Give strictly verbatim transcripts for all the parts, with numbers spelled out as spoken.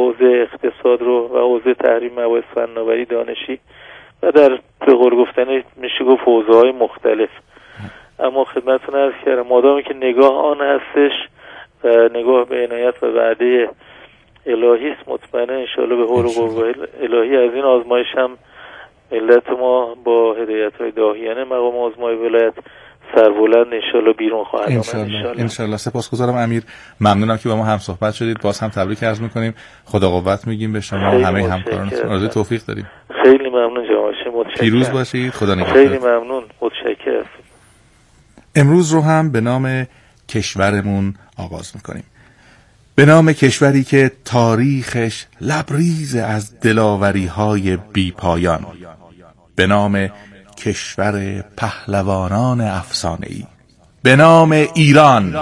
حوزه اقتصاد رو و حوزه تحریم مباحث فناوری دانشی و در به قول گفتن میشه گفت حوزه‌های مختلف. اما خدمتتون عرض کردم مادامی که نگاه آن هستش و نگاه به عنایت و وعده الهی است، مطمئنا انشاءالله به حول و قوه الهی از این آزمایش هم ملت ما با هدایت‌های داهیانه مقام آزمای ولایت سربلند انشاءالله بیرون خواهد آمد. انشاءالله انشاءالله. سپاسگزارم امیر، ممنونم که با ما هم صحبت شدید. باز هم تبریک عرض می‌کنیم، خدا قوت میگیم به شما همه همکارانتون، آرزوی توفیق داریم. خیلی ممنون جناب، متشکرم. پیروز باشید، خدا نگهدار. خیلی ممنون، متشکرم. امروز رو هم به نام کشورمون آغاز می‌کنیم، به نام کشوری که تاریخش لبریز از دلاوری‌های بی‌پایان، به نام کشور پهلوانان افسانه‌ای، به نام ایران.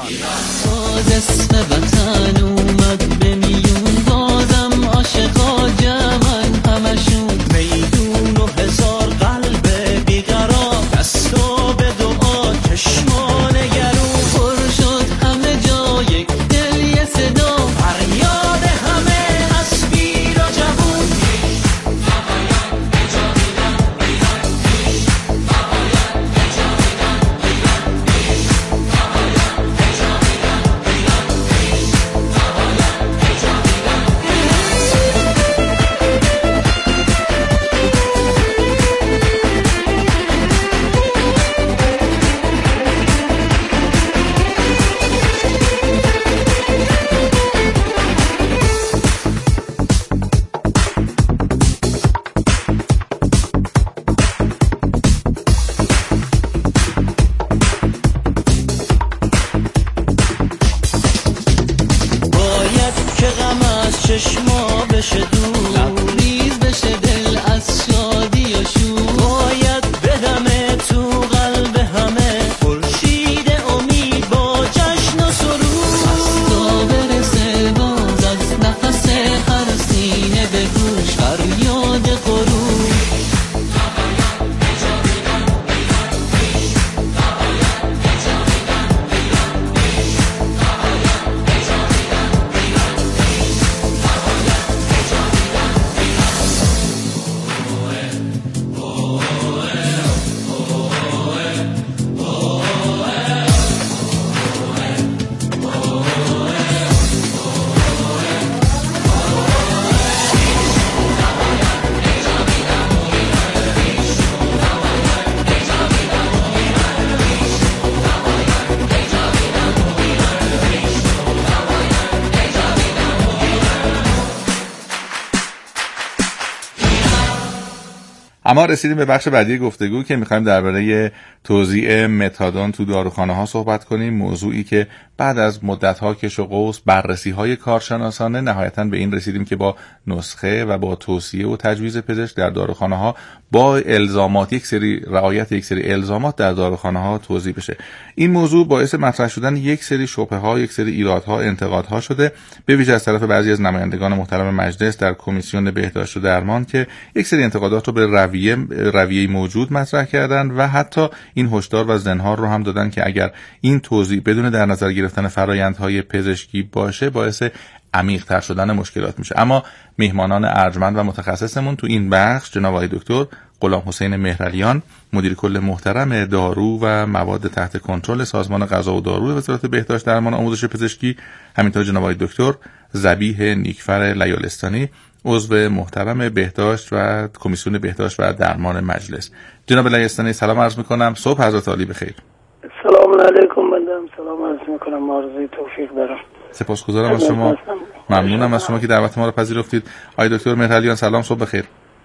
اما رسیدیم به بخش بعدی گفتگو که می‌خوایم درباره توزیع متادون تو داروخانه‌ها صحبت کنیم، موضوعی که بعد از مدت‌ها کش و قوس، بررسی‌های کارشناسانه نهایتاً به این رسیدیم که با نسخه و با توصیه و تجویز پزشک در داروخانه‌ها با الزامات یک سری رعایت یک سری الزامات در داروخانه‌ها توزیع بشه. این موضوع باعث مطرح شدن یک سری شبهه‌ها، یک سری ایرادها، انتقادها شده، به ویژه از طرف بعضی از نمایندگان محترم مجلس در کمیسیون بهداشت و درمان که یک سری انتقادات رو به رویه رویه موجود مطرح کردن و حتی این هشدار و زنهار رو هم دادن که اگر این توزیع بدون در نظر گرفتن فرآیندهای پزشکی باشه باعث عمیق‌تر شدن مشکلات میشه. اما میهمانان ارجمند و متخصصمون تو این بخش جناب آقای دکتر غلام حسین مهرعلیان، مدیر کل محترم دارو و مواد تحت کنترل سازمان غذا و دارو وزارت بهداشت درمان آموزش پزشکی، همینطور جناب آقای دکتر ذبیح نیکفر لیالستانی، عضو محترم بهداشت و کمیسیون بهداشت و درمان مجلس. جناب لیالستانی سلام عرض میکنم، صبح حضرت عالی بخیر. سلام علیکم، بندم سلام عرض میکنم، آرزوی توفیق دارم. سپاسگزارم از شما، ممنونم از شما که دعوت ما رو پذیرفتید. آقای دکتر مهرعلیان سلام، صبح بخیر.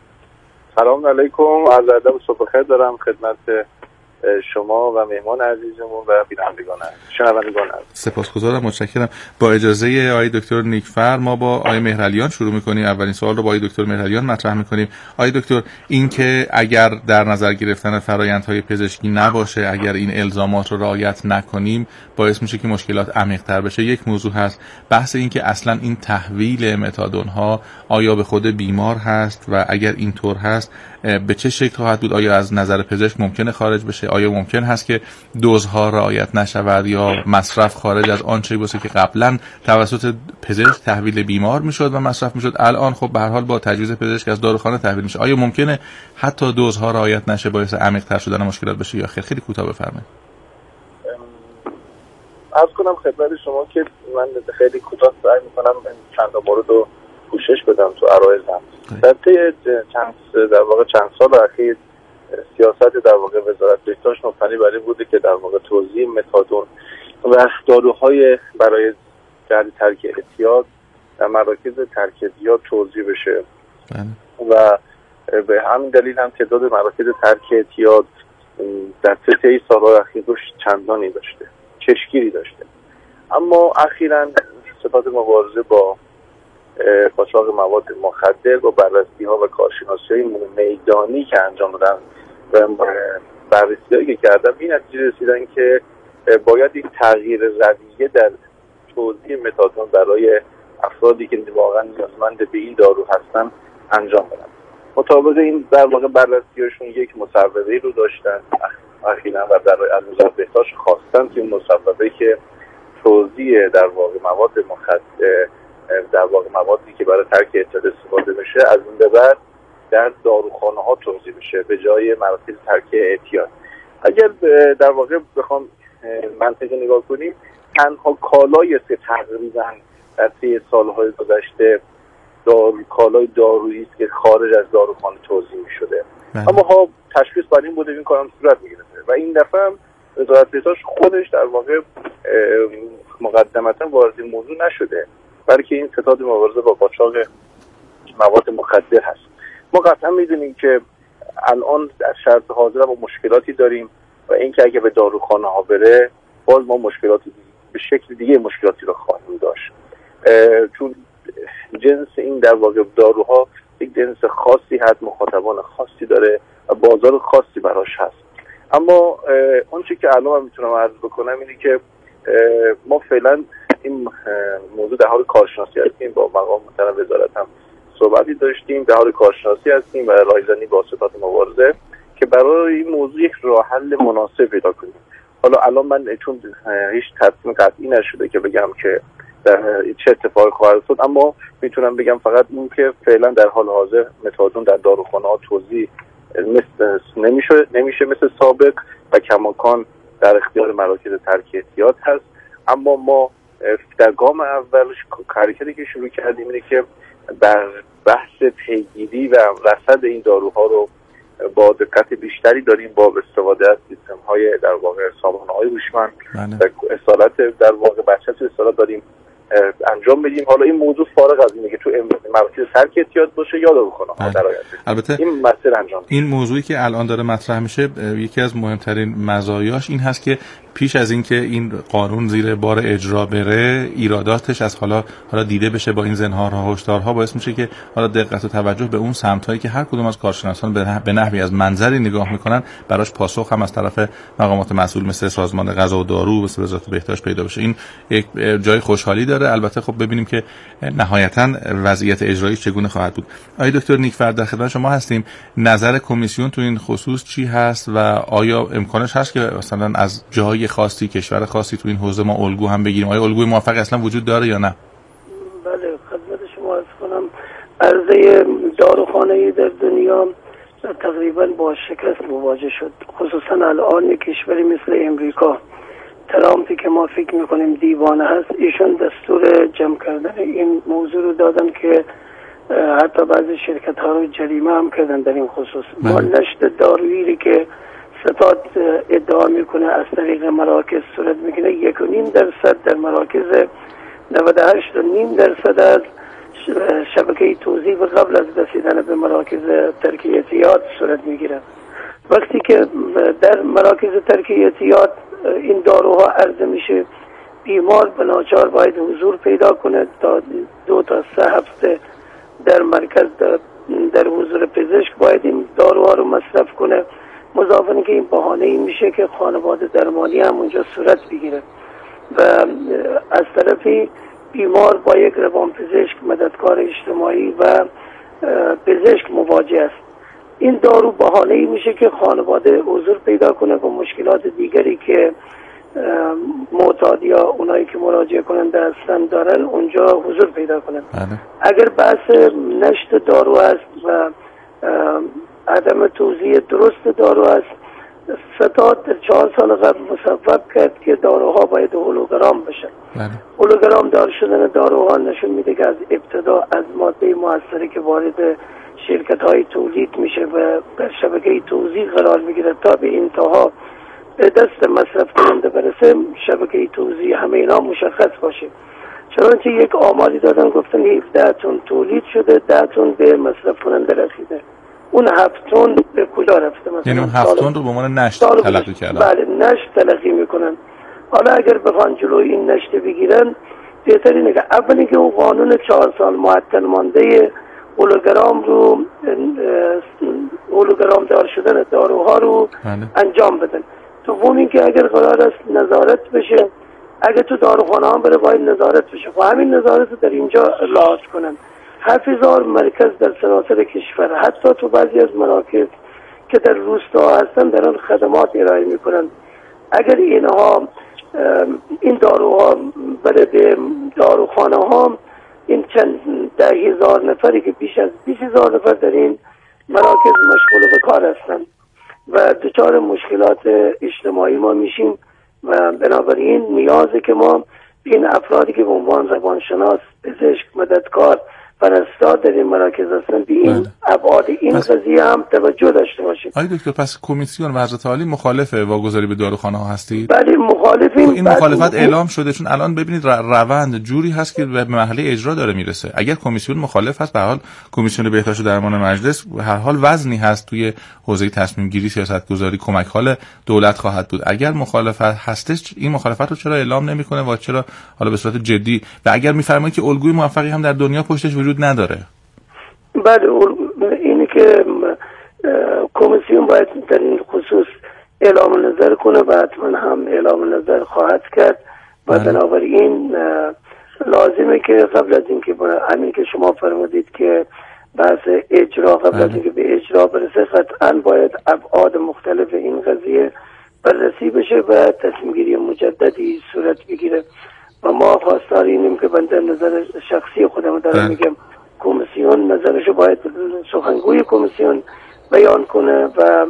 سلام علیکم، عرض ادب و صبح بخیر دارم خدمت شما و مهمان عزیزمون و بینندگان شنوندگان. سپاسگزارم، متشکرم. با اجازه آقای دکتر نیکفر ما با آقای مهرعلیان شروع می‌کنیم. اولین سوال رو با آقای دکتر مهرعلیان مطرح می‌کنیم. آقای دکتر، این که اگر در نظر گرفتن فرآیندهای پزشکی نباشه، اگر این الزامات رو رعایت نکنیم، باعث میشه که مشکلات عمیق‌تر بشه. یک موضوع هست بحث این که اصلاً این تحویل متادون ها آیا به خود بیمار هست و اگر اینطور هست به چه شکل خواهد بود؟ آیا از نظر پزشک ممکنه خارج بشه؟ آیا ممکن هست که دوزها رعایت نشود یا مصرف خارج از آن چیزی باشه که قبلا توسط پزشک تحویل بیمار میشد و مصرف میشد، الان خب به هر حال با تجویز پزشک از داروخانه تحویل میشه؟ آیا ممکنه حتی دوزها رعایت نشه باعث عمیق‌تر شدن مشکلات بشه یا خیر؟ خیلی کوتاه بفرمایید. عرض کنم خدمت شما که من خیلی کوتاه سعی میکنم چند تا مورد رو پوشش بدم تو عرایزم. در طی چند در واقع چند سال اخیر سیاست در واقع وزارت بهداشت مبتنی بر این بوده که در واقع توزیع متادون و داروهای برای جهت ترک اعتیاد در مراکز ترک اعتیاد توزیع بشه و به همین دلیل هم تعداد مراکز ترک اعتیاد در طی سال‌های اخیر رشد چندانی داشته، چشمگیری داشته. اما اخیراً ستاد مبارزه با قاچاق مواد مخدر با بررسی‌ها و کارشناسی‌های میدانی که انجام دادن و بررسی‌هایی که کردن این نتیجه رسیدن که باید یک تغییر رویه در توزیع متادون برای افرادی که واقعاً نیازمند به این دارو هستن انجام بدن. مطابق این در واقع بررسی‌هاشون یک مصوبه‌ای رو داشتن اخیراً و برای از وزارت بهداشت خواستن که این مصوبه که توزیع در واقع مواد مخدر در واقع موادی که برای ترک اعتیاد استفاده بشه از این به بعد در داروخانه‌ها توزیع بشه به جای مراکز ترک اعتیاد. اگر در واقع بخوام منطقی نگاه کنیم، تنها کالایی است که تقریباً در طی سال‌های گذشته دارو کالای دارویی است که خارج از داروخانه توزیع می‌شده. اما ها تشخیص بر این بوده این کارم صورت می‌گرفته و این دفعه هم وزارت بهداشت خودش در واقع مقدمتاً وارد این موضوع نشده، بلکه این ستاد مبارزه با قاچاق مواد مخدر هست. ما قطعا می‌دونیم که الان در شرط حاضر ما مشکلاتی داریم و اینکه اگه به داروخانه ها بره باز ما مشکلاتی به شکل دیگه مشکلاتی رو خواهیم داشت، چون جنس این در واقع داروها یک جنس خاصی هست، مخاطبان خاصی داره و بازار خاصی براش هست. اما اونچه که الان من میتونم عرض بکنم اینه که ما فعلا این موضوع در حال کارشناسی هستیم، با مقام محترم وزارت هم صحبتی داشتیم، در حال کارشناسی هستیم و رایزنی با ستاد مبارزه که برای این موضوع یک راه حل مناسب پیدا کنیم. حالا الان من چون هیچ تصمیم قطعی نشده که بگم که چه اتفاقی خواهد افتاد، اما میتونم بگم فقط این که فعلا در حال حاضر متادون در داروخانه‌ها توزیع مثل نمیشه نمیشه مثل سابق و کماکان در اختیار مراکز ترک اعتیاد هست. اما ما در گام اولش حرکتی که شروع کردیم اینه که در بحث پیگیری و رصد این داروها رو با دقت بیشتری داریم با استفاده از سیستم‌های در واقع سامانه‌های هوشمند و اصالت در واقع بچت اصالت داریم انجام بدیم. حالا این موضوع فارغ از اینه که تو مراکز ترک اعتیاد باشه یا داروخانه‌ها در آینده البته این مسئله انجام بدیم. این موضوعی که الان داره مطرح میشه یکی از مهمترین مزایاش این هست که پیش از اینکه این قانون زیر بار اجرا بره ایراداتش از حالا حالا دیده بشه با این زنهارها هشدارها باعث میشه که حالا دقت و توجه به اون سمتایی که هر کدوم از کارشناسان به نحوی از منظری نگاه میکنن براش پاسخ هم از طرف مقامات مسئول مثل سازمان غذا و دارو مثل وزارت بهداشت پیدا بشه. این یک جای خوشحالی داره. البته خب ببینیم که نهایتا وضعیت اجرایی چگونه خواهد بود. آقای دکتر نیکفر در خدمت شما هستیم. نظر کمیسیون تو این خصوص چی هست و آیا امکانش هست که مثلا از جای خاصی کشور خاصی تو این حوزه ما الگو هم بگیریم؟ آیا الگوی موافق اصلا وجود داره یا نه؟ بله خدمت شما عرض کنم عرضه داروخانه‌ای در دنیا تقریبا با شکست مواجه شد، خصوصا الان کشوری مثل امریکا. ترامپی که ما فکر میکنیم دیوانه هست، ایشون دستور جمع کردن این موضوع رو دادن که حتی بعضی شرکت ها رو جریمه هم کردن در این خصوص. ما نشت دارویی که ستاد ادعا میکنه از طریق مراکز صورت میکنه، یک و نیم درصد در مراکز، نود و هشت و نیم درصد از شبکه توزیع و قبل از رسیدن به مراکز ترک اعتیاد صورت میگیره. وقتی که در مراکز ترک اعتیاد این داروها عرضه میشه، بیمار به ناچار باید حضور پیدا کنه تا دو تا سه هفته در مرکز در, در حضور پزشک باید این داروها رو مصرف کنه. مضافاً که این بهانه این میشه که خانواده درمانی هم اونجا صورت بگیره و از طرفی بیمار با یک روان پزشک، مددکار اجتماعی و پزشک مواجه است. این دارو بهانه‌ای میشه که خانواده حضور پیدا کنه با مشکلات دیگری که معتاد یا اونایی که مراجعه کننده هستن دارن اونجا حضور پیدا کنن. بله. اگر بحث نشت دارو است و عدم توزیع درست دارو است، ستاد در چهار سال قبل مصوب کرد که داروها باید هولوگرام بشن. بله. هولوگرام دار شدن داروها نشون میده که از ابتدا از ماده موثری که وارد شرکت های تولید میشه و در شبکه توزیع قرار میگیره تا به انتها به دست مصرف کننده برسه، شبکه توزیع همه اینا مشخص باشه. چنانچه یک آماری دادن گفتن هفده تن تولید شده، ده تن به مصرف کننده رسیده. اون هفت تن به کجا رفته؟ مثلا یعنی اون هفت تن رو به عنوان نشت تلقی کردن. بله، نشت تلقی میکنن. حالا اگر بخوان جلوی این نشت بگیرن، بهتر اینه که اولی که اون قانون چهار سال معطل مانده هولوگرام رو هولوگرام دار شدن داروها رو بله. انجام بدن. دوم این که اگر قرار است نظارت بشه، اگر تو داروخانه هم بره باید نظارت بشه، خب همین نظارت رو در اینجا لحاظ کنن. هفت هزار مرکز در سراسر کشور، حتی تو بعضی از مراکز که در روستا هستن دارن خدمات ارائه میکنن. اگر اینها این داروها بره به داروخانه ها، این چند ده هزار نفری که بیش از بیست هزار نفر در این مراکز مشغول به کار هستن و دچار مشکلات اجتماعی ما میشیم و بنابراین نیازه که ما این افرادی که به عنوان روانشناس، پزشک، مددکار، پرستار در این مراکز هستن به این ابعاد این قضیه هم توجه داشته باشیم. آقای دکتر، پس کمیسیون وزارت عالی مخالف واگذاری به داروخانه ها هستید؟ بله مخالفیم. این مخالفت اعلام شده، چون الان ببینید روند جوری هست که به مرحله اجرا داره میرسه. اگر کمیسیون مخالف هست، به هر حال کمیسیون بهداشت و درمان مجلس به هر حال وزنی هست توی حوزه تصمیم گیری، سیاست گذاری، کمک حال دولت خواهد بود. اگر مخالفت هستش، این مخالفت رو چرا اعلام نمیکنه و چرا حالا به صورت جدی و اگر میفرمایید که الگوی موفقی هم در دنیا پشتش وجود نداره؟ بله، اینی که کمیسیون باید در این خصوص اعلام نظر کنه و حتما هم اعلام نظر خواهد کرد و بنابراین لازمه که قبل از اینکه همین که شما فرمودید که بحث اجرا قبل از اینکه به اجرا برسه، قطعا باید ابعاد مختلف این قضیه بررسی بشه و تصمیم گیری مجددی صورت بگیره و ما خواستار اینیم که بنده نظر شخصی خودم دارم میگم، کمیسیون نظرشو باید سخنگوی کمیسیون بیان کنه و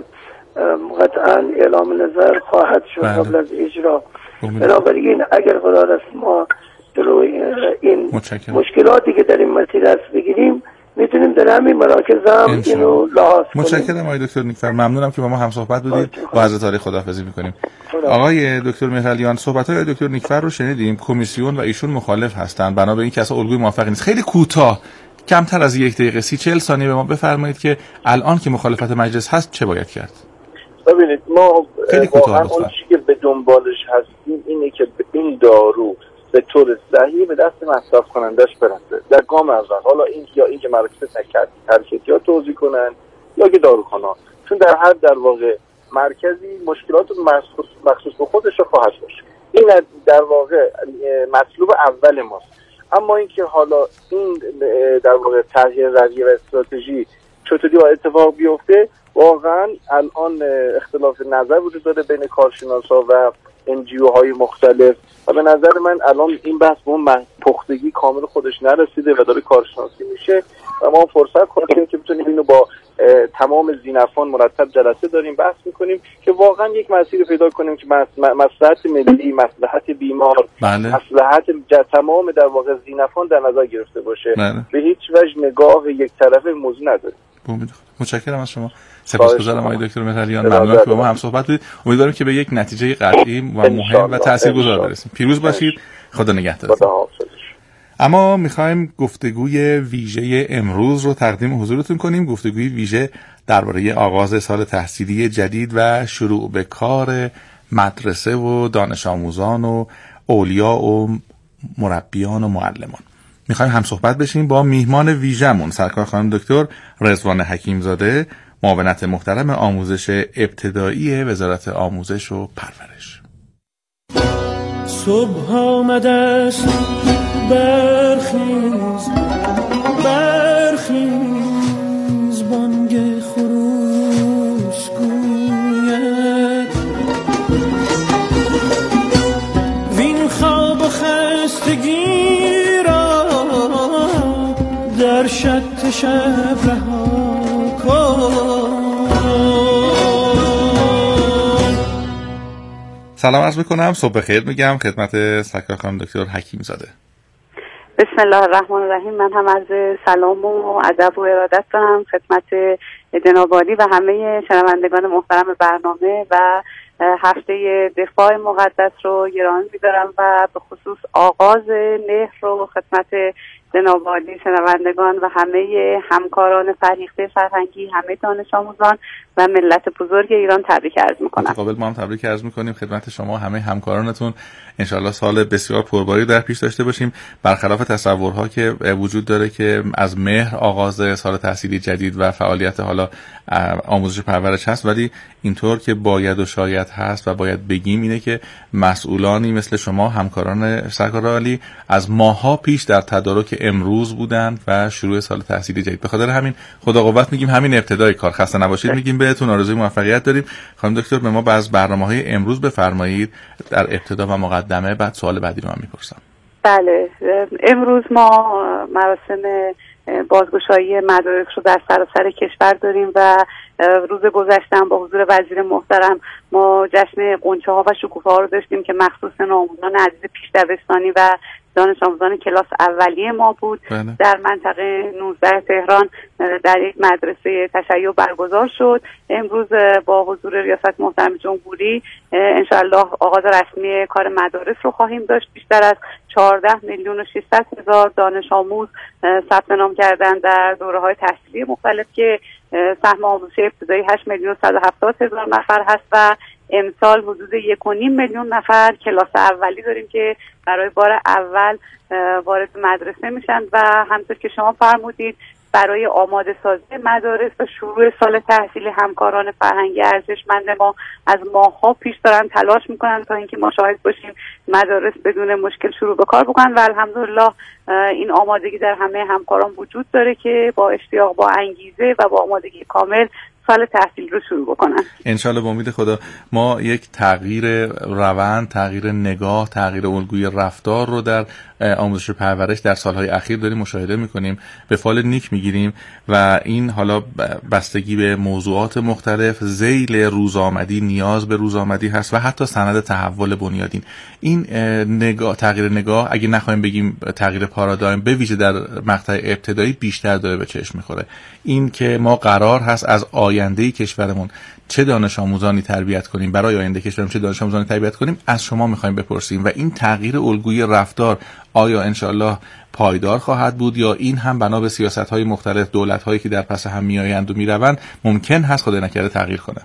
قطعا اعلام نظر خواهد شد قبل از اجرا. بنابراین اگر قرار است ما جلوی این متشکرم. مشکلاتی که در این مسیر هست بگیریم، میتونیم در همین مراکز هم اینو لحاظ کنیم. متشکرم آقای دکتر نیکفر، ممنونم که با ما هم صحبت بودید. با عرض تاریخ خداحافظی میکنیم. آقای دکتر مهرعلیان، صحبت‌های آقای دکتر نیکفر رو شنیدیم. کمیسیون و ایشون مخالف هستن، بنا به اینکه اصلا الگوی موفقی نیست. خیلی کوتاه، کمتر از یک دقیقه، سی چهل ثانیه به ما بفرمایید که الان که مخالفت مجلس هست چه باید کرد؟ ببینید، ما واقعا اون چیزی که به دنبالش هستیم اینه که این دارو به طور صحیح به دست مصرف کنندش برسه در گام اول. حالا این یا این که مراکز ترکیت یا توزیع کنن یا که داروخانه، چون در هر در واقع مرکزی مشکلات مخصوص مخصوص به خودش خواهد باشه. این در واقع مطلوب اول ماست. اما اینکه حالا این در واقع تغییر رویه و استراتژی چطوری باید اتفاق بیفته، واقعا الان اختلاف نظر وجود داره بین کارشناسا و ان جی او های مختلف و به نظر من الان این بحث به اون پختگی کامل خودش نرسیده و داره کارشناسی میشه و ما فرصت کنیم که بتونیم اینو با تمام زینفان مرتب جلسه داریم بحث میکنیم که واقعا یک مسیر پیدا کنیم که مصلحت ملی، مصلحت بیمار، بله. مصلحت تمام در واقع زینفان در نظر گرفته باشه. بله. به هیچ وجه نگاه یک طرفه موضوع نداره. متشکرم از شما. سپاسگزارم آقای دکتر مهرعلیان، ممنونم که با ما هم صحبت کردید. امیدوارم که به یک نتیجه قطعی و مهم و تاثیرگذار برسیم. پیروز باشید. خدا نگهدارتون. اما میخوایم گفتگوی ویژه امروز رو تقدیم حضورتون کنیم. گفتگوی ویژه درباره آغاز سال تحصیلی جدید و شروع به کار مدرسه و دانش آموزان و اولیا و مربیان و معلمان. میخوایم هم صحبت بشیم با میهمان ویژه‌مون، سرکار خانم دکتر رضوان حکیمزاده، معاونت محترم آموزش ابتدایی وزارت آموزش و پرورش. صبح آمده است، برخیز برخیز، بانگ خروج را در شط شب رها کن. سلام عرض میکنم، صبح خیر میگم خدمت سرکار خانم دکتر حکیم زاده. بسم الله الرحمن الرحیم. من هم عرض سلام و ادب و ارادت دارم خدمت جناب عالی و همه شنوندگان محترم برنامه و هفته دفاع مقدس رو گرامی می‌دارم و به خصوص آغاز مهر رو خدمت جناب عالی، شنوندگان و همه همکاران فرهیخته فرهنگی، همه دانش آموزان و ملت بزرگ ایران تبریک عرض می‌کنم. متقابل ما هم تبریک عرض می‌کنیم خدمت شما همه همکارانتون. انشالله سال بسیار پرباری در پیش داشته باشیم. برخلاف تصورها که وجود داره که از مهر آغاز سال تحصیلی جدید و فعالیت حالا آموزش پرورش هست، ولی اینطور که باید و شاید هست و باید بگیم اینه که مسئولانی مثل شما همکاران سرکار عالی از ماها پیش در تدارک امروز بودن و شروع سال تحصیلی جدید. به خاطر همین خدا قوت میگیم، همین ابتدای کار. خسته نباشید میگیم بهتون، آرزوی موفقیت داریم. خانم دکتر به ما بعض برنامه‌های امروز بفرمایید در ابتدا و مقدمه، بعد سوال بعدی رو من میپرسم. بله، امروز ما مراسم بازگشایی مدارس رو در سراسر کشور داریم و روز گذشته با حضور وزیر محترم ما جشن غنچه ها و شکوفه ها رو داشتیم که مخصوص آموزان عزیز پیش دبستانی و دانش آموزان کلاس اولیه ما بود. بله. در منطقه نوزده تهران در یک مدرسه تشیع برگزار شد. امروز با حضور ریاست محترم جمهوری انشاءالله آغاز رسمی کار مدارس رو خواهیم داشت. بیشتر از چهارده میلیون و ششصد هزار دانش آموز ثبت نام کردن در دوره‌های تحصیلی مختلف که سهم آموزشی ابتدایی هشت میلیون و صد و هفتاد هزار نفر هست و امسال حدود یک و نیم میلیون نفر کلاس اولی داریم که برای بار اول وارد مدرسه میشن و همونطور که شما فرمودید برای آماده سازی مدارس و شروع سال تحصیلی همکاران فرهنگی ارزشمند ما از ماه‌ها پیش دارن تلاش میکنن تا اینکه ما شاهد باشیم مدارس بدون مشکل شروع به کار بکنن و الحمدلله این آمادگی در همه همکاران وجود داره که با اشتیاق، با انگیزه و با آمادگی کامل سال تحصیل رو شروع بکنن. انشالله با امید خدا. ما یک تغییر روند، تغییر نگاه، تغییر الگوی رفتار رو در آموزش پرورش در سالهای اخیر داریم مشاهده میکنیم، به فال نیک میگیریم و این حالا بستگی به موضوعات مختلف، ذیل روزآمدی، نیاز به روزآمدی هست و حتی سند تحول بنیادین. این نگاه، تغییر نگاه، اگه نخوایم بگیم تغییر پارادایم، به ویژه در مقطع ابتدایی بیشتر داره به چشم میخوره. این که ما قرار هست از آینده کشورمون چه دانش آموزانی تربیت کنیم، برای آینده کشورمون چه دانش آموزانی تربیت کنیم، از شما میخوایم بپرسیم و این تغییر الگوی رفتار آیا انشالله پایدار خواهد بود یا این هم بنا به سیاست‌های مختلف دولت‌هایی که در پس هم میآیند و میروند ممکن هست خدای نکرده تغییر کنه؟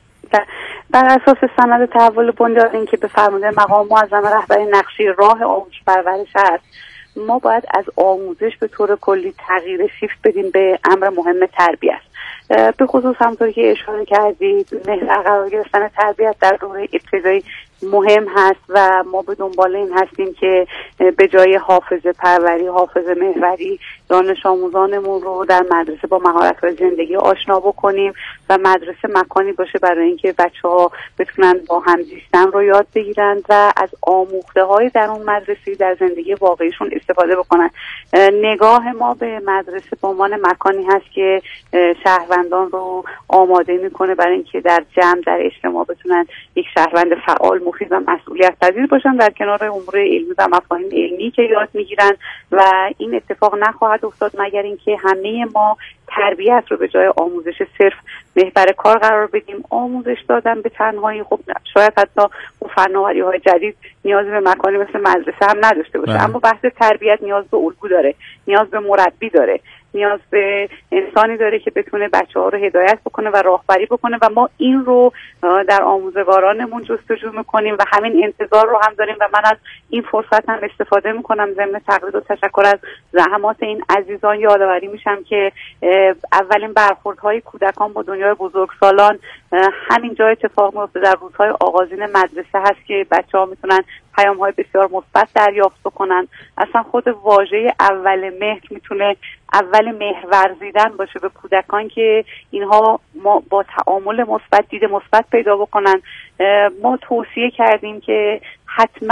بر اساس سند تحول بنیادین که به فرموده مقام معظم رهبری نقشه راه آموزش پرورش است، ما باید از آموزش به طور کلی تغییر شیفت بدیم به امر مهم تربیت. به خصوص همونطوری که اشاره کردید محور قرار گرفتن تربیت در دوره ابتدایی مهم هست و ما به دنبال این هستیم که به جای حافظه پروری، حافظه محوری، دانش آموزانمون رو در مدرسه با مهارت‌های زندگی آشنا بکنیم و مدرسه مکانی باشه برای اینکه بچه‌ها بتونن با هم زیستن رو یاد بگیرن و از آموخته‌های در اون مدرسه در زندگی واقعیشون استفاده بکنن. نگاه ما به مدرسه به عنوان مکانی هست که شهروندان رو آماده میکنه برای اینکه در جمع، در اجتماع بتونن یک شهروند فعال، مفید و مسئولیت پذیر باشن در کنار امور علمی و مفاهیم علمی که یاد میگیرن و این اتفاق نخواهد افتاد مگر اینکه همه ما تربیت رو به جای آموزش صرف محور کار قرار بدیم. آموزش دادن به تنهایی خب شاید حتی اون فناوری‌های جدید نیاز به مکانی مثل مدرسه هم نداشته باشه، اما بحث تربیت نیاز به الگو داره، نیاز به مربی داره، نیاز به انسانی داره که بتونه بچه‌ها رو هدایت بکنه و راهبری بکنه و ما این رو در آموزگارانمون جستجو میکنیم و همین انتظار رو هم داریم و من از این فرصت هم استفاده میکنم ضمن تقدیر و تشکر از زحمات این عزیزان یادآوری میشم که اولین برخوردهای کودکان با دنیای بزرگسالان همین جا اتفاق میفته در روزهای آغازین مدرسه هست که بچه‌ها میتونن پیام‌های بسیار مثبت دریافت بکنن. اصلا خود واژه اول مهر میتونه اول مهر ورزیدن باشه به کودکان که اینها ما با تعامل مثبت، دید مثبت پیدا بکنن. ما توصیه کردیم که حتما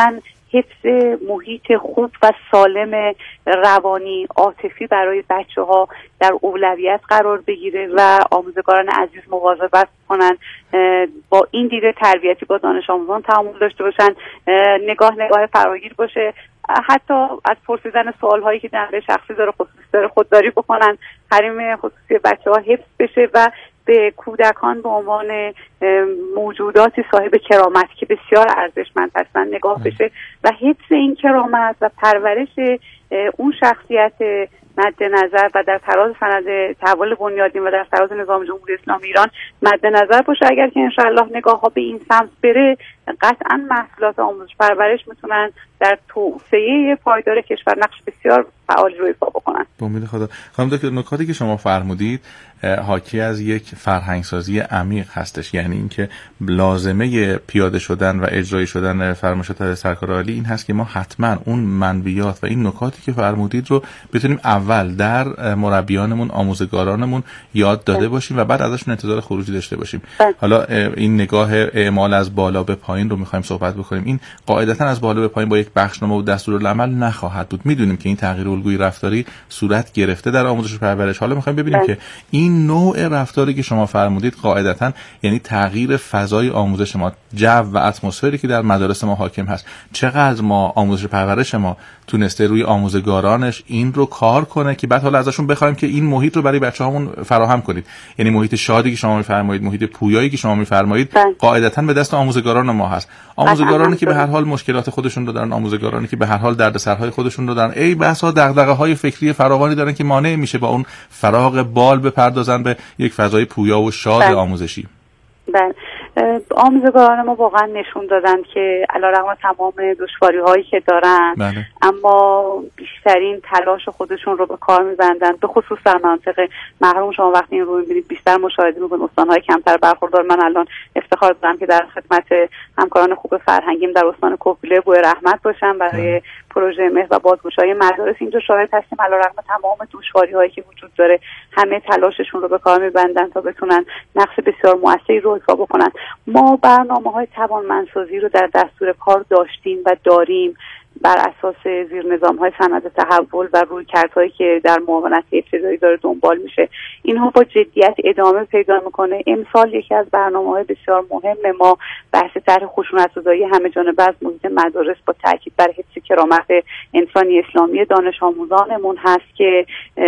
حفظ محیط خوب و سالم روانی عاطفی برای بچه ها در اولویت قرار بگیره و آموزگاران عزیز مواظبت کنن با این دید تربیتی با دانش آموزان تعامل داشته باشن، نگاه نگاه فراگیر باشه، حتی از پرسیدن سوال هایی که جنبه شخصی داره خصوصی داره خودداری بکنن، حریم خصوصی بچه ها حفظ بشه و به کودکان به عنوان موجوداتی صاحب کرامت که بسیار ارزشمند هستن نگاه بشه و حفظ این کرامت و پرورش اون شخصیت مد نظر و در تراز سند تحول بنیادین و در تراز نظام جمهوری اسلامی ایران مد نظر باشه. اگر که انشاءالله نگاه ها به این سمت بره، قطعا محصولات آموزش پرورش میتونن در توسعه پایدار کشور نقش بسیار فعالی رو ایفا بکنن. به امید خدا. خانم دکتر، نکاتی که شما فرمودید حاکی از یک فرهنگسازی عمیق هستش، یعنی اینکه لازمه پیاده شدن و اجرایی شدن فرمایشات سرکار عالی این هست که ما حتما اون منویات و این نکاتی که فرمودید رو بتونیم اول در مربیانمون، آموزگارانمون یاد داده باشیم و بعد ازشون انتظار خروجی داشته باشیم. حالا این نگاه اعمال از بالا به پایین رو می‌خوایم صحبت بکنیم. این قاعدتاً از بالا به پایین با یک بخشنامه و دستورالعمل نخواهد بود. میدونیم که این تغییر الگوی رفتاری صورت گرفته در آموزش و پرورش. حالا می‌خوایم ببینیم که این نوع رفتاری که شما فرمودید قاعدتاً یعنی تغییر فضای آموزش ما، جو و اتمسفری که در مدارس ما حاکم هست، چقدر ما آموزش و پرورش ما تونسته روی آموزگارانش این رو کار کنه که بعد حالا ازشون بخوایم که این محیط رو برای بچه‌هامون فراهم کنید. یعنی محیط شادی که شما می‌فرمایید، محیط پویایی که شما می‌فرمایید، قاعدتاً به دست آموزگاران ما هست. آموزگارانی که به هر حال مشکلات خودشون رو دارن، آموزگارانی که به هر حال دردسرهای خودشون رو دارن، ای بسا دغدغه‌های فکری فراوانی دارن که مانع میشه با اون فراغ بال بپردازن به یک فضای پویا و شاد بله. آموزشی. بله. آموزگاران ما واقعا نشون دادن که علیرغم تمام دشواری هایی که دارن بله. اما بیشترین تلاش خودشون رو به کار می‌بندن، به خصوص در مناطق محروم. شما وقتی این رو می‌بینید بیشتر مشاهده می‌کنید استان‌های کمتر برخوردار. من الان افتخار دارم که در خدمت همکاران خوب فرهنگیم در استان کوهگیلوی بوی رحمت باشم برای بله. پروژه مهر و بازگشایی مدارس. اینجا شاهد هستیم علیرغم تمام دشواری هایی که وجود داره همه تلاششون رو به کار می‌بندن تا بتونن نقش بسیار موثری رو ایفا بکنن. ما برنامه‌های توانمندسازی رو در دستور کار داشتیم و داریم بر اساس زیرنظام‌های سند تحول و رویکردهایی که در معاونت ابتدایی داره دنبال میشه. اینها با جدیت ادامه پیدا میکنه. امسال یکی از برنامه‌های بسیار مهم ما بحث طرح خشونت‌زدایی همه جانبه از محیط مدارس با تاکید بر حفظ کرامت انسانی اسلامی دانش آموزانمون هست که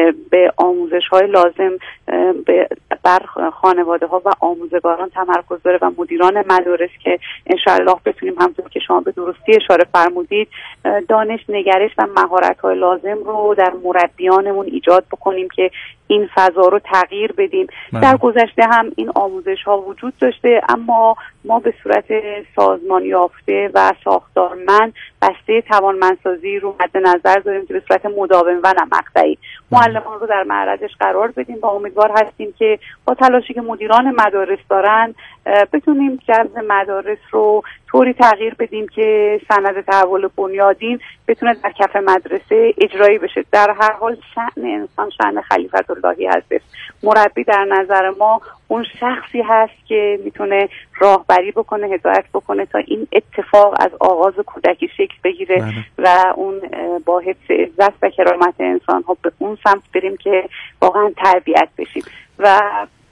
به آموزش‌های لازم به بر خانواده‌ها و آموزگاران تمرکز داره و مدیران مدارس که انشاءالله بتونیم همونطور که شما به درستی اشاره فرمودید دانش، نگرش و مهارت‌های لازم رو در مربیانمون ایجاد بکنیم که این فضا رو تغییر بدیم. من. در گذشته هم این آموزش‌ها وجود داشته، اما ما به صورت سازمان یافته و ساختارمند بسته توانمندسازی رو مد نظر داریم که به صورت مداوم و نه مقطعی معلمان رو در معرضش قرار بدیم و امیدوار هستیم که با تلاشی که مدیران مدارس دارن بتونیم جو مدارس رو طوری تغییر بدیم که سند تحول بنیادین بتونه در کف مدرسه اجرایی بشه. در هر حال شأن انسان شأن خلیفت اللهی هست. مربی در نظر ما اون شخصی هست که میتونه راهبری بکنه، هدایت بکنه تا این اتفاق از آغاز کودکی شکل بگیره بله. و اون با حفظ عزت و کرامت انسان ها به اون سمت بریم که واقعا تربیت بشیم و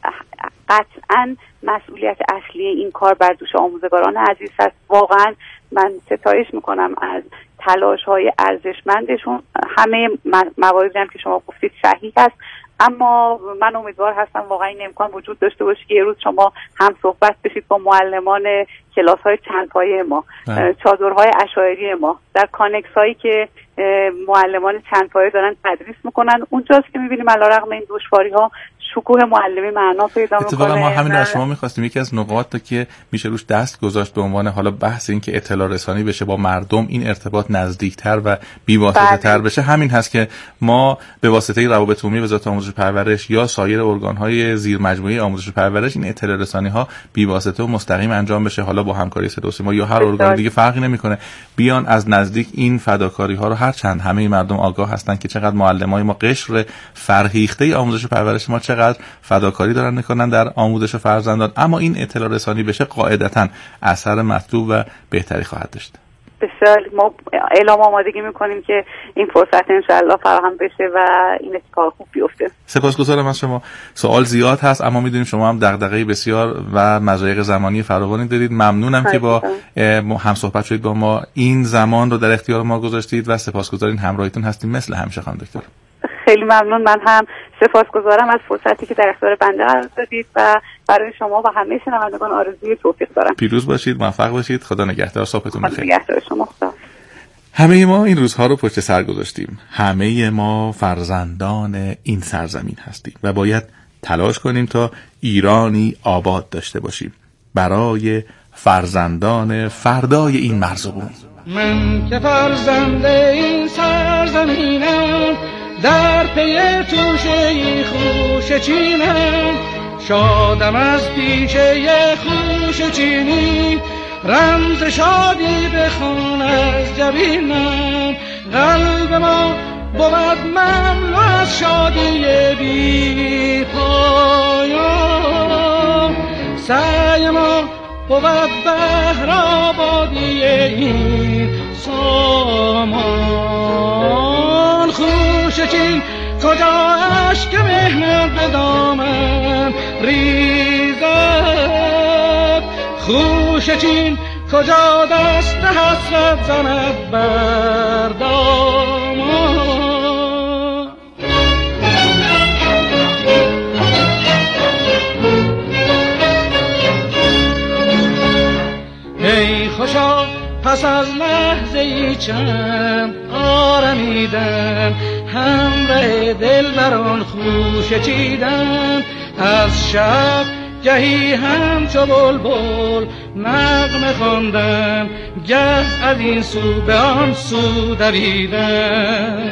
قطعا مسئولیت اصلی این کار بر دوش آموزگاران عزیز هست. واقعا من ستایش میکنم از تلاش های ارزشمندشون. همه مواردی هم که شما گفتید صحیح هست، اما من امیدوار هستم واقعا این امکان وجود داشته باشه که یه روز شما هم صحبت بشید با معلمان کلاس های چند پایه ما، چادرهای عشایری ما، در کانکس هایی که معلمان چند پایه دارن تدریس میکنن. اونجاست که میبینیم علیرغم این دشواری ها شکوه معلمی معنا پیدا میکنه. اتفاقا ما همین از شما میخواستیم یکی از نقاط که میشه روش دست گذاشت به عنوان حالا بحث این که اطلاع رسانی بشه با مردم، این ارتباط نزدیکتر و بی‌واسطه تر بشه، همین هست که ما به واسطه روابط عمومی وزارت آموزش و پرورش یا سایر ارگان‌های زیر مجموعه آموزش و پرورش این اطلاع رسانی ها بی‌واسطه و مستقیم انجام بشه، حالا با همکاری صدا و سیما یا هر ارگان دیگه فرقی نمیکنه، بیان از نزدیک این فداکاری ها رو، هر چند همه مردم آگاه هستن که چقدر معلمای ما قشر فرهیخته آموزش و پرورش ما چقدر فداکاری دارن میکنن در آموزش فرزندان، اما این اطلاع رسانی بشه قاعدتاً اثر مطلوب و بهتری خواهد داشت. بسیار ما اعلام آمادگی میکنیم که این فرصت انشاءالله فراهم بشه و این اتفاق خوب بیفته. سپاسگزارم از شما. سوال زیاد هست اما میدونیم شما هم دغدغه بسیار و مضایق زمانی فراوانی دارید. ممنونم که با هم صحبت شدید با ما، این زمان رو در اختیار ما گذاشتید و سپاسگزاریم همراهیتون هستیم مثل همیشه خانم دکتر. خیلی ممنون. من هم سپاسگزارم از فرصتی که در اختیار بنده قرار دادید و برای شما و همه شنوندگان آرزوی توفیق دارم. پیروز باشید، موفق باشید. خدا نگهدار. صبحتون بخیر. نگهدار شما. خدا. همه ما این روزها رو پشت سر گذاشتیم. همه ما فرزندان این سرزمین هستیم و باید تلاش کنیم تا ایرانی آباد داشته باشیم برای فرزندان فردای این مرزبون. من که فرزند این سرزمینم، در پی توشه خوش چینم، شادم از پیشه خوش چینی، رمز شادی بخوان از جبینم. قلب ما بود مملو از شادی بی پایان، سعی ما بود بهر آبادی این سامان. خوش چین کجا اشک مهنت به دامن ریزد، خوش چین کجا دست حسرت زند بر دامان. ای خوشا پس از لحظه ای چند آرمیدن، همراه دل بران خوش چیدن. از شب گهی همچو بلبل نغمه خواندن، گه از این سو به آن سو دویدن.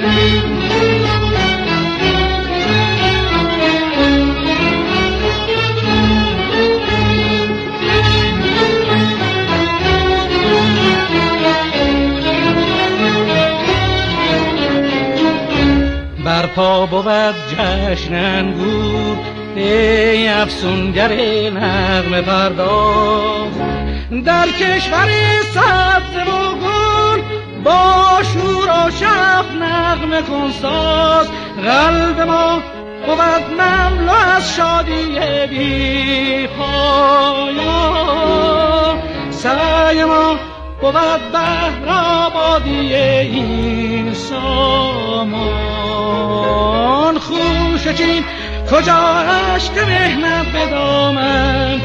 برپا بود جشن انگور، ای افسونگر نغمه پرداز. در کشور سبز و گل با شور و شف نغمه کن ساز. قلب ما بود مملو از شادی بی پایان، سعی ما بود بهر آبادی این سامان. خوش چین کجا اشک مهنت به دامن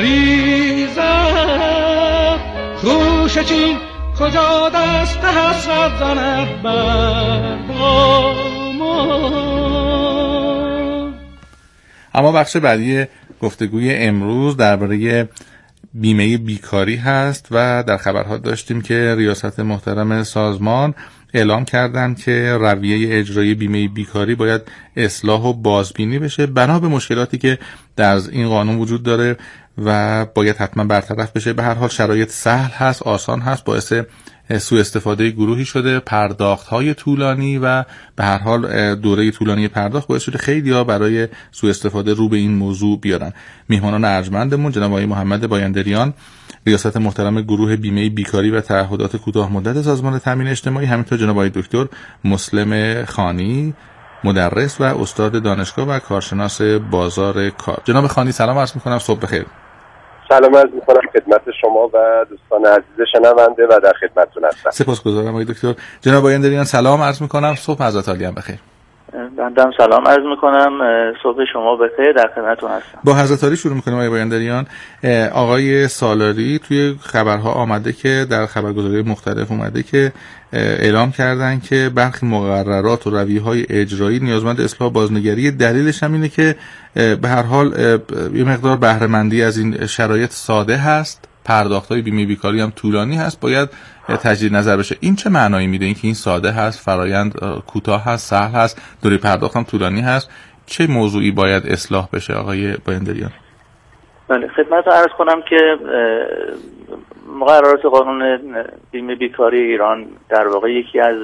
ریزد، خوش چین کجا دست حسرت زند بر دامان. اما بخش بعدی گفتگوی امروز درباره بیمه بیکاری هست و در خبرها داشتیم که ریاست محترم سازمان اعلام کردند که رویه اجرایی بیمه بیکاری باید اصلاح و بازبینی بشه بنا به مشکلاتی که در این قانون وجود داره و باید حتما برطرف بشه. به هر حال شرایط سهل هست، آسان هست، باعث سوء استفاده گروهی شده، پرداخت‌های طولانی و به هر حال دوره طولانی پرداخت باعث شده خیلی‌ها برای سوء استفاده رو به این موضوع بیارن. میهمانان ارجمندمون جناب آقای محمد بایندریان، ریاست محترم گروه بیمه بیکاری و تعهدات کوتاه مدت سازمان تامین اجتماعی، همینطور جناب آقای دکتر مسلم خانی، مدرس و استاد دانشگاه و کارشناس بازار کار. جناب خانی سلام عرض می‌کنم، صبح بخیر. سلام عرض می‌کنم خدمت شما و دوستان عزیز شنونده و در خدمتتون هستم. سپاسگزارم آقای دکتر. جناب بایندریان سلام عرض می‌کنم، صبح حضرت عالی هم بخیر. بنده سلام عرض میکنم، صبح شما بخیر، در خدمتتون هستم. با حضرت عالی شروع میکنیم آقای بایندریان. آقای سالاری توی خبرها آمده که در خبرگزاری مختلف اومده که اعلام کردن که برخی مقررات و رویه‌های اجرایی نیازمند اصلاح بازنگری. دلیلش هم اینه که به هر حال یه مقدار بهره مندی از این شرایط ساده هست، پرداخت‌های بیمه بیکاری هم طولانی هست، باید تجدید نظر بشه. این چه معنایی میده؟ اینکه این ساده هست، فرایند کوتاه هست، سهل هست، دوره پرداخت هم طولانی هست، چه موضوعی باید اصلاح بشه آقای بایندریان؟ بله، خدمت عرض کنم که مقررات قانون بیمه بیکاری ایران در واقع یکی از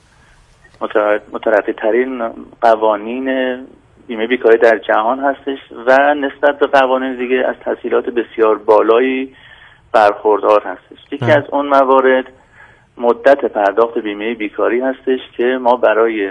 مترقی ترین قوانین بیمه بیکاری در جهان هستش و نسبت به قوانین دیگه از تسهیلات بسیار بالایی برخوردار هستش. یکی از اون موارد مدت پرداخت بیمه بیکاری هستش که ما برای